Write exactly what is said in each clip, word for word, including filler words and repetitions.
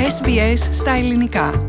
Ες Μπι Ες στα ελληνικά.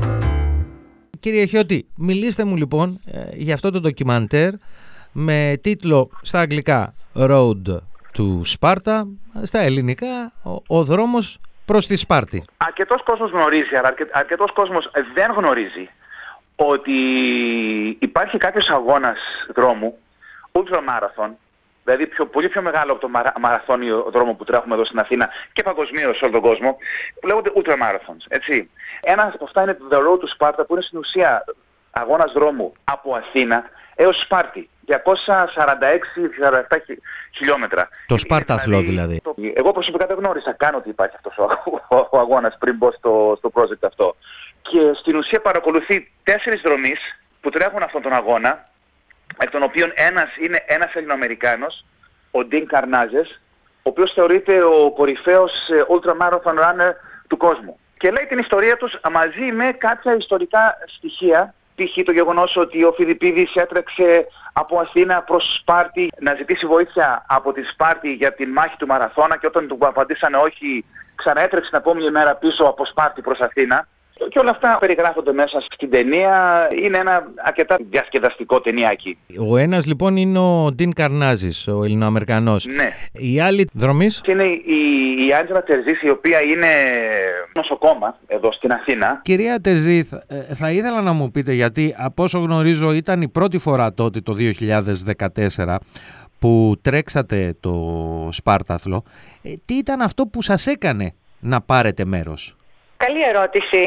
Κύριε Χιώτη, μιλήστε μου λοιπόν για αυτό το ντοκιμαντέρ με τίτλο στα αγγλικά Road to Sparta, στα ελληνικά ο, ο δρόμος προς τη Σπάρτη. Αρκετός κόσμος γνωρίζει, αλλά αρκε, αρκετός κόσμος δεν γνωρίζει ότι υπάρχει κάποιος αγώνας δρόμου, ultramarathon, δηλαδή πιο, πολύ πιο μεγάλο από το μαρα, μαραθώνιο δρόμο που τρέχουμε εδώ στην Αθήνα και παγκοσμίως σε όλο τον κόσμο, που λέγονται ultramarathons, έτσι. Ένας από αυτά είναι το The Road to Sparta, που είναι στην ουσία αγώνας δρόμου από Αθήνα έως Σπάρτη, διακόσια σαράντα έξι με σαράντα επτά χιλιόμετρα. Το Σπάρταθλο δηλαδή. Το... Εγώ προσωπικά δεν γνώρισα καν ότι υπάρχει αυτός ο, ο, ο αγώνας πριν μπω στο, στο project αυτό. Και στην ουσία παρακολουθεί τέσσερις δρομείς που τρέχουν αυτόν τον αγώνα, εκ των οποίων ένας είναι ένας Ελληνοαμερικάνος, ο Dean Karnazes, ο οποίος θεωρείται ο κορυφαίος ultramarathon runner του κόσμου. Και λέει την ιστορία τους μαζί με κάποια ιστορικά στοιχεία, π.χ. το γεγονός ότι ο Φιλιππίδης έτρεξε από Αθήνα προς Σπάρτη να ζητήσει βοήθεια από τη Σπάρτη για την μάχη του Μαραθώνα και όταν του απαντήσανε όχι, ξαναέτρεξε την επόμενη μέρα πίσω από Σπάρτη προς Αθήνα. Και όλα αυτά περιγράφονται μέσα στην ταινία. Είναι ένα αρκετά διασκεδαστικό ταινιάκι. Ο ένας λοιπόν είναι ο Dean Karnazes, ο Ελληνοαμερικανός. Ναι. Η άλλη δρομής είναι η Άντζελα Τερζής, η οποία είναι νοσοκόμα εδώ στην Αθήνα. Κυρία Τερζή, θα ήθελα να μου πείτε, γιατί από όσο γνωρίζω ήταν η πρώτη φορά τότε το δύο χιλιάδες δεκατέσσερα που τρέξατε το Σπάρταθλο. Τι ήταν αυτό που σας έκανε να πάρετε μέρος? Καλή ερώτηση.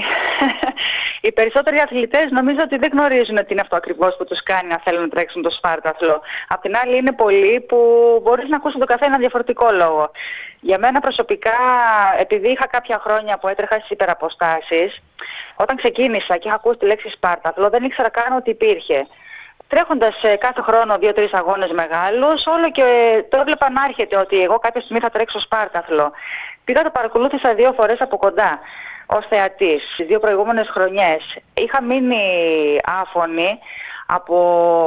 Οι περισσότεροι αθλητές νομίζω ότι δεν γνωρίζουν τι είναι αυτό ακριβώς που τους κάνει να θέλουν να τρέξουν το Σπάρταθλο. Απ' την άλλη είναι πολλοί που μπορείς να ακούσουν το καθένα διαφορετικό λόγο. Για μένα προσωπικά, επειδή είχα κάποια χρόνια που έτρεχα στις υπεραποστάσεις, όταν ξεκίνησα και είχα ακούσει τη λέξη Σπάρταθλο δεν ήξερα καν ότι υπήρχε. Τρέχοντας κάθε χρόνο δύο-τρεις αγώνες μεγάλους, όλο και το έβλεπα να έρχεται ότι εγώ κάποια στιγμή θα τρέξω Σπάρταθλο. Πήγα, το παρακολούθησα δύο φορές από κοντά ως θεατής, τις δύο προηγούμενες χρονιές. Είχα μείνει άφωνη από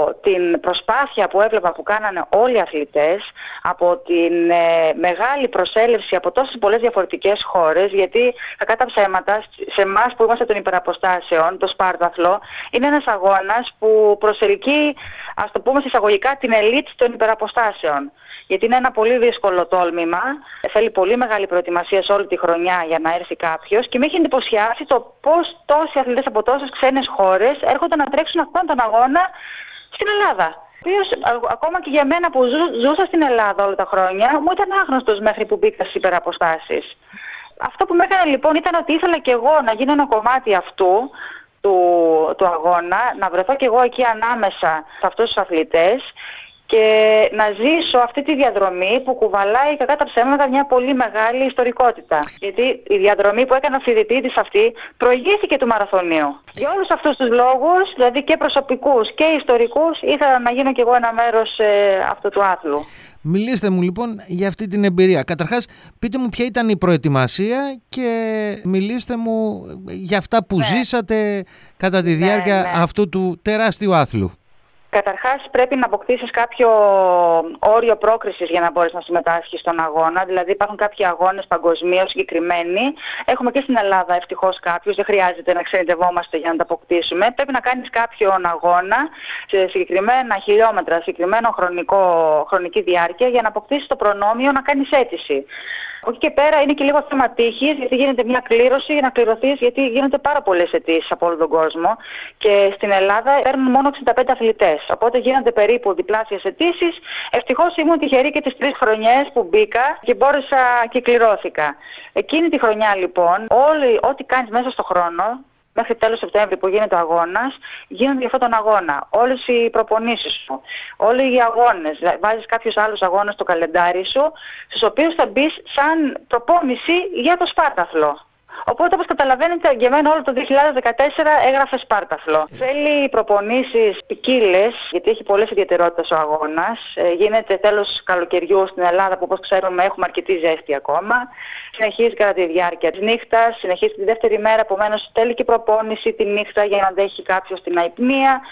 την προσπάθεια που έβλεπα που κάνανε όλοι οι αθλητές, από την ε, μεγάλη προσέλευση από τόσες πολλές διαφορετικές χώρες, γιατί κακά τα ψέματα, σε εμάς που είμαστε των υπεραποστάσεων, το Σπάρταθλο είναι ένας αγώνας που προσελκύει, ας το πούμε εισαγωγικά, την ελίτ των υπεραποστάσεων. Γιατί είναι ένα πολύ δύσκολο τόλμημα, θέλει πολύ μεγάλη προετοιμασία σε όλη τη χρονιά για να έρθει κάποιος και με έχει εντυπωσιάσει το πώς τόσοι αθλητές από τόσες ξένες χώρες έρχονται να τρέξουν αυτόν τον αγώνα στην Ελλάδα. Οποίος, ακόμα και για μένα που ζου, ζούσα στην Ελλάδα όλα τα χρόνια, μου ήταν άγνωστος μέχρι που μπήκα στις υπεραποστάσεις. Αυτό που με έκανε λοιπόν ήταν ότι ήθελα και εγώ να γίνω ένα κομμάτι αυτού του, του αγώνα, να βρεθώ και εγώ εκεί ανάμεσα σε αυτούς τους αθλητές και να ζήσω αυτή τη διαδρομή που κουβαλάει κακά τα ψέματα μια πολύ μεγάλη ιστορικότητα. Γιατί η διαδρομή που έκανε ο φοιτητής αυτή προηγήθηκε του μαραθωνίου. Για όλους αυτούς τους λόγους, δηλαδή και προσωπικούς και ιστορικούς, ήθελα να γίνω κι εγώ ένα μέρος ε, αυτού του άθλου. Μιλήστε μου λοιπόν για αυτή την εμπειρία. Καταρχάς, πείτε μου ποια ήταν η προετοιμασία και μιλήστε μου για αυτά που ναι. ζήσατε κατά τη διάρκεια ναι, ναι. αυτού του τεράστιου άθλου. Καταρχάς πρέπει να αποκτήσεις κάποιο όριο πρόκρισης για να μπορείς να συμμετάσχεις στον αγώνα. Δηλαδή υπάρχουν κάποιοι αγώνες παγκοσμίως συγκεκριμένοι. Έχουμε και στην Ελλάδα ευτυχώς κάποιους, δεν χρειάζεται να ξενιτευόμαστε για να τα αποκτήσουμε. Πρέπει να κάνεις κάποιον αγώνα σε συγκεκριμένα χιλιόμετρα, συγκεκριμένο χρονικό, χρονική διάρκεια για να αποκτήσεις το προνόμιο να κάνεις αίτηση. Από εκεί και πέρα είναι και λίγο θέμα τύχης, γιατί γίνεται μια κλήρωση για να κληρωθείς, γιατί γίνονται πάρα πολλές αιτήσεις από όλο τον κόσμο. Και στην Ελλάδα παίρνουν μόνο εξήντα πέντε αθλητές. Οπότε γίνονται περίπου διπλάσιες αιτήσεις. Ευτυχώς ήμουν τυχερή και τις τρεις χρονιές που μπήκα και μπόρεσα και κληρώθηκα. Εκείνη τη χρονιά λοιπόν, όλοι, ό,τι κάνεις μέσα στο χρόνο, μέχρι τέλος Σεπτέμβρη που γίνεται ο αγώνας, γίνονται για αυτόν τον αγώνα. Όλες οι προπονήσεις σου, όλοι οι αγώνες, βάζεις κάποιους άλλους αγώνες στο καλεντάρι σου, στους οποίους θα μπεις σαν προπόνηση για το Σπάρταθλο. Οπότε, όπως καταλαβαίνετε, για μένα όλο το δύο χιλιάδες δεκατέσσερα έγραφε Σπάρταθλο. Θέλει προπονήσεις ποικίλες, γιατί έχει πολλές ιδιαιτερότητες ο αγώνας. Ε, γίνεται τέλος καλοκαιριού στην Ελλάδα, που όπως ξέρουμε έχουμε αρκετή ζέστη ακόμα. Συνεχίζει κατά τη διάρκεια της νύχτας, συνεχίζει τη δεύτερη μέρα, επομένως θέλει και προπόνηση τη νύχτα για να αντέχει κάποιος την αϊπνία.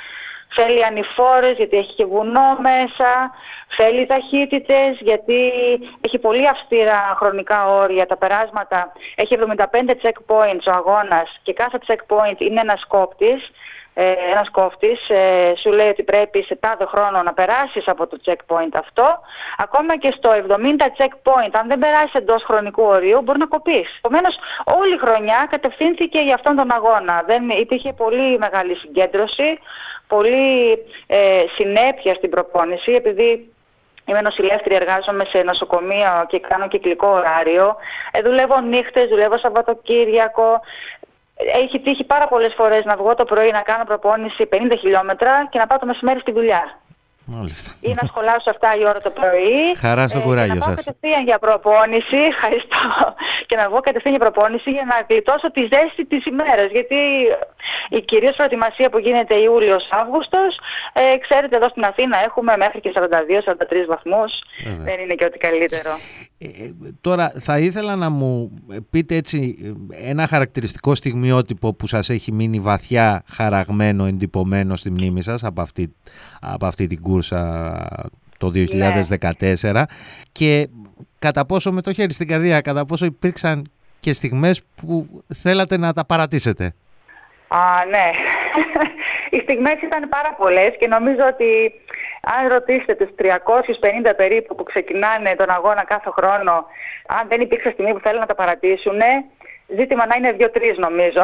θέλει ανηφόρες γιατί έχει και βουνό μέσα, θέλει ταχύτητες γιατί έχει πολύ αυστηρά χρονικά όρια τα περάσματα. Έχει εβδομήντα πέντε checkpoints ο αγώνας και κάθε checkpoint είναι ένας κόπτης. Ε, ένας κόφτης ε, σου λέει ότι πρέπει σε τάδε χρόνο να περάσεις από το checkpoint αυτό. Ακόμα και στο εβδομήντα checkpoint, αν δεν περάσεις εντός χρονικού ορίου, μπορεί να κοπείς. Επομένως, όλη η χρονιά κατευθύνθηκε για αυτόν τον αγώνα. Δεν, υπήρχε πολύ μεγάλη συγκέντρωση, πολύ ε, συνέπεια στην προπόνηση, επειδή είμαι νοσηλεύτρια, εργάζομαι σε νοσοκομείο και κάνω κυκλικό ωράριο. Ε, δουλεύω νύχτες, δουλεύω Σαββατοκύριακο. Έχει τύχει πάρα πολλές φορές να βγω το πρωί να κάνω προπόνηση πενήντα χιλιόμετρα και να πάω το μεσημέρι στη δουλειά. Μάλιστα. Ή να σχολάσω εφτά η ώρα το πρωί. Χαρά στο ε, κουράγιο σας. Και να πάω σας. κατευθείαν για προπόνηση. Ευχαριστώ. Και να βγω κατευθείαν για προπόνηση για να γλιτώσω τη ζέστη της ημέρας. Γιατί η κυρίως προετοιμασία που γίνεται Ιούλιος-Αύγουστος, ε, ξέρετε, εδώ στην Αθήνα έχουμε μέχρι και σαράντα δύο σαράντα τρεις βαθμούς. Βέβαια. Δεν είναι και ό,τι καλύτερο. Ε, τώρα θα ήθελα να μου πείτε έτσι ένα χαρακτηριστικό στιγμιότυπο που σας έχει μείνει βαθιά χαραγμένο, εντυπωμένο στη μνήμη σας από αυτή, από αυτή την κούρσα το δύο χιλιάδες δεκατέσσερα, ναι. Και κατά πόσο, με το χέρι στην καρδιά, κατά πόσο υπήρξαν και στιγμές που θέλατε να τα παρατήσετε. Α, ναι. Οι στιγμές ήταν πάρα πολλές και νομίζω ότι αν ρωτήσετε τους τριακόσιους πενήντα περίπου που ξεκινάνε τον αγώνα κάθε χρόνο, αν δεν υπήρξε στιγμή που θέλουν να τα παρατήσουν, ζήτημα να είναι δύο-τρεις νομίζω.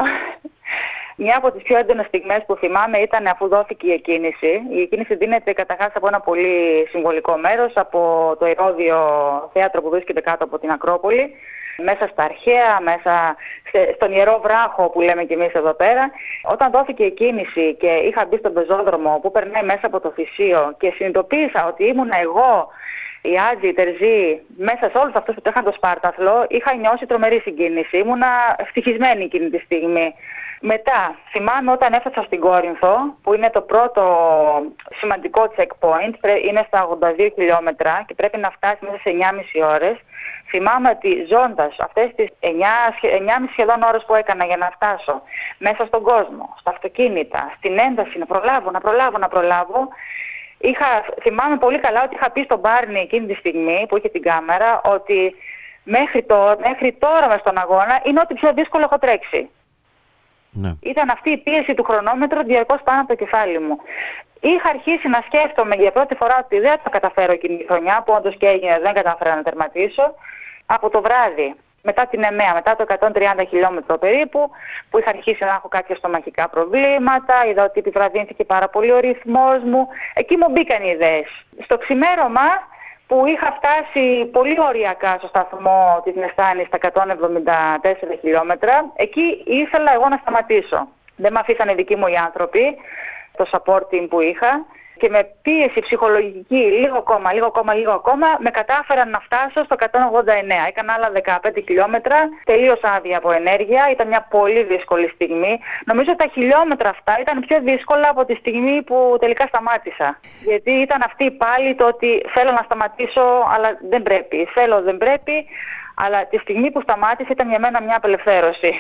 Μια από τις πιο έντονες στιγμές που θυμάμαι ήταν αφού δόθηκε η εκκίνηση. Η εκκίνηση δίνεται καταρχάς από ένα πολύ συμβολικό μέρος, από το Ηρώδειο θέατρο που βρίσκεται κάτω από την Ακρόπολη, μέσα στα αρχαία, μέσα στον Ιερό Βράχο που λέμε κι εμείς εδώ πέρα. Όταν δόθηκε η κίνηση και είχα μπει στον πεζόδρομο που περνάει μέσα από το Θησίο και συνειδητοποίησα ότι ήμουνα εγώ, η Άτζη, η Τερζή, μέσα σε όλους αυτούς που τρέχαν το Σπάρταθλο, είχα νιώσει τρομερή συγκίνηση. Ήμουνα ευτυχισμένη εκείνη τη στιγμή. Μετά, θυμάμαι όταν έφτασα στην Κόρινθο, που είναι το πρώτο σημαντικό checkpoint, είναι στα ογδόντα δύο χιλιόμετρα και πρέπει να φτάσει μέσα σε εννιά και μισή ώρες. Θυμάμαι ότι ζώντας αυτές τις εννιά και μισή σχεδόν ώρες που έκανα για να φτάσω μέσα στον κόσμο, στα αυτοκίνητα, στην ένταση, να προλάβω, να προλάβω, να προλάβω, είχα, θυμάμαι πολύ καλά ότι είχα πει στον Μπάρνι εκείνη τη στιγμή που είχε την κάμερα ότι μέχρι, το, μέχρι τώρα μες στον αγώνα είναι ό,τι πιο δύσκολο έχω τρέξει. Ναι. Ήταν αυτή η πίεση του χρονόμετρου διαρκώς πάνω από το κεφάλι μου. Είχα αρχίσει να σκέφτομαι για πρώτη φορά ότι δεν θα καταφέρω εκείνη τη χρονιά, που όντως και έγινε, δεν κατάφερα να τερματίσω. Από το βράδυ, μετά την ΕΜΕΑ, μετά το εκατόν τριάντα χιλιόμετρο περίπου, που είχα αρχίσει να έχω κάποια στομαχικά προβλήματα, είδα ότι επιβραδύνθηκε πάρα πολύ ο ρυθμός μου. Εκεί μου μπήκαν οι ιδέες. Στο ξημέρωμα, που είχα φτάσει πολύ οριακά στο σταθμό της Μεστάνης στα εκατόν εβδομήντα τέσσερα χιλιόμετρα, εκεί ήθελα εγώ να σταματήσω. Δεν με αφήσανε οι δικοί μου οι άνθρωποι, το support team που είχα, και με πίεση ψυχολογική, λίγο ακόμα, λίγο ακόμα, λίγο ακόμα, με κατάφεραν να φτάσω στο εκατόν ογδόντα εννέα. Έκανα άλλα δεκαπέντε χιλιόμετρα, τελείωσα άδεια από ενέργεια, ήταν μια πολύ δύσκολη στιγμή. Νομίζω ότι τα χιλιόμετρα αυτά ήταν πιο δύσκολα από τη στιγμή που τελικά σταμάτησα. Γιατί ήταν αυτή πάλι το ότι θέλω να σταματήσω, αλλά δεν πρέπει. Θέλω, δεν πρέπει, αλλά τη στιγμή που σταμάτησε ήταν για μένα μια απελευθέρωση.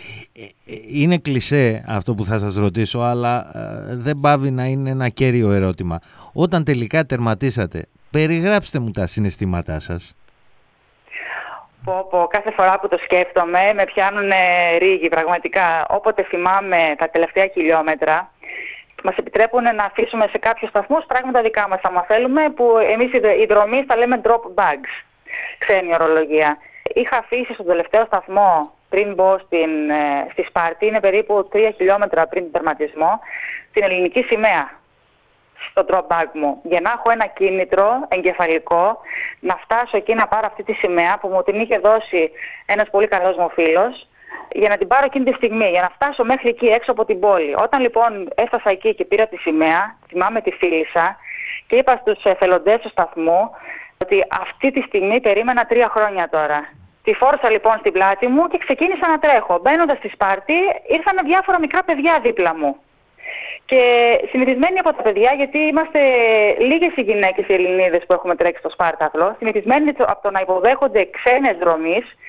Είναι κλισέ αυτό που θα σας ρωτήσω, αλλά ε, δεν πάβει να είναι ένα κέριο ερώτημα. Όταν τελικά τερματίσατε, περιγράψτε μου τα συναισθήματά σας. Πω, πω, κάθε φορά που το σκέφτομαι με πιάνουν ρίγοι πραγματικά. Όποτε θυμάμαι τα τελευταία χιλιόμετρα, μας επιτρέπουν να αφήσουμε σε κάποιους σταθμούς πράγματα δικά μας, άμα θέλουμε, που εμείς οι δρομείς τα λέμε drop bags, ξένη ορολογία. Είχα αφήσει στον τελευταίο σταθμό, πριν μπω στην, στη Σπάρτη, είναι περίπου τρία χιλιόμετρα πριν τον τερματισμό, την ελληνική σημαία στο drop bag μου, για να έχω ένα κίνητρο εγκεφαλικό να φτάσω εκεί να πάρω αυτή τη σημαία που μου την είχε δώσει ένας πολύ καλός μου φίλος, για να την πάρω εκείνη τη στιγμή, για να φτάσω μέχρι εκεί έξω από την πόλη. Όταν λοιπόν έφτασα εκεί και πήρα τη σημαία, θυμάμαι τη φίλησα και είπα στους εθελοντές του σταθμού ότι αυτή τη στιγμή περίμενα τρία χρόνια τώρα. Τη φόρσα λοιπόν στην πλάτη μου και ξεκίνησα να τρέχω. Μπαίνοντας στη Σπάρτη, ήρθαν διάφορα μικρά παιδιά δίπλα μου. Και συνηθισμένοι από τα παιδιά, γιατί είμαστε λίγες οι γυναίκες οι Ελληνίδες που έχουμε τρέξει στο Σπάρταθλο, συνηθισμένοι από το να υποδέχονται ξένες δρομείς,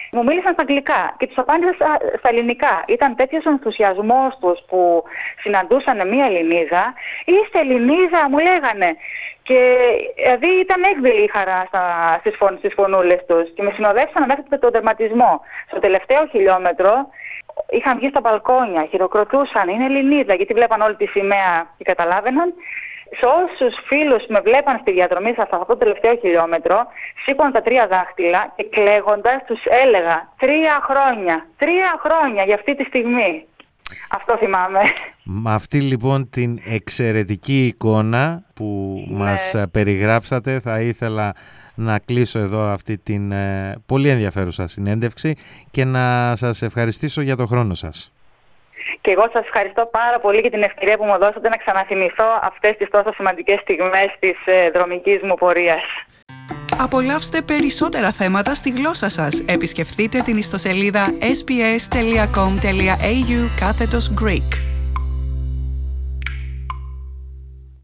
Μου μίλησαν στα αγγλικά και τους απάντησα στα ελληνικά. Ήταν τέτοιος ο ενθουσιασμός τους που συναντούσαν μία Ελληνίδα. Είστε Ελληνίδα, μου λέγανε. Και δηλαδή ήταν έκδηλη η χαρά στα, στις, φων, στις φωνούλες τους. Και με συνοδεύσαν μέχρι τον τερματισμό. Στο τελευταίο χιλιόμετρο είχαν βγει στα μπαλκόνια, χειροκροτούσαν, είναι Ελληνίδα, γιατί βλέπαν όλη τη σημαία και καταλάβαιναν. Σε όσους φίλους με βλέπαν στη διαδρομή σε αυτό το τελευταίο χιλιόμετρο, σήκωναν τα τρία δάχτυλα και κλαίγοντας τους έλεγα τρία χρόνια, τρία χρόνια για αυτή τη στιγμή. Αυτό θυμάμαι. Με αυτή λοιπόν την εξαιρετική εικόνα που ναι. μας περιγράψατε, θα ήθελα να κλείσω εδώ αυτή την ε, πολύ ενδιαφέρουσα συνέντευξη και να σας ευχαριστήσω για τον χρόνο σας. Και εγώ σας ευχαριστώ πάρα πολύ για την ευκαιρία που μου δώσατε να ξαναθυμηθώ αυτές τις τόσο σημαντικές στιγμές της ε, δρομικής μου πορείας. Απολαύστε περισσότερα θέματα στη γλώσσα σας. Επισκεφτείτε την ιστοσελίδα ες μπι ες τελεία κομ τελεία έι γιου κάθετος Greek.